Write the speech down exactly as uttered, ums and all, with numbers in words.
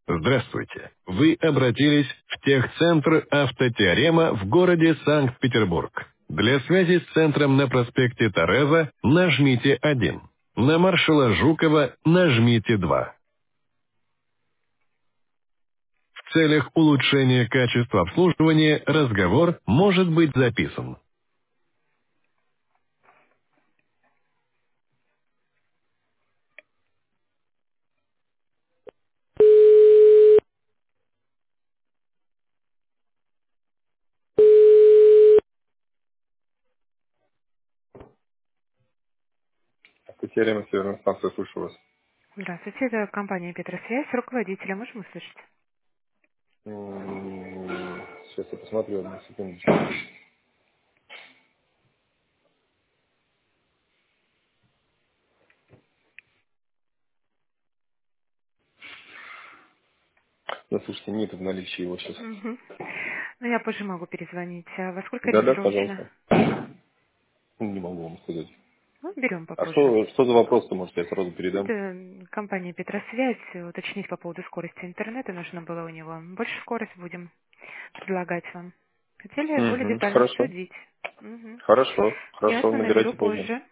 Здравствуйте. Вы обратились в техцентр «Автотеорема» в городе Санкт-Петербург. Для связи с центром на проспекте Тореза нажмите один. На маршала Жукова нажмите два. В целях улучшения качества обслуживания разговор может быть записан. Автотеорема Северная станция, слушаю вас. Здравствуйте, это компания Петросвязь, руководителя, можем услышать? М, Сейчас я посмотрю, одну секундочку. Да, слушайте, нет в наличии его сейчас. Угу. Ну, я позже могу перезвонить. А во сколько Да-да, регистрировочно? пожалуйста. Не могу вам сказать. Ну, берем А попозже. что, что за вопрос-то, может, я сразу передам? Это м, компания Петросвязь. Уточнить по поводу скорости интернета нужно было у него. Больше скорость будем предлагать вам. Хотели более Угу, детально хорошо. обсудить. Угу. Хорошо, хорошо, Ясно, наберу набирайте позже. позже.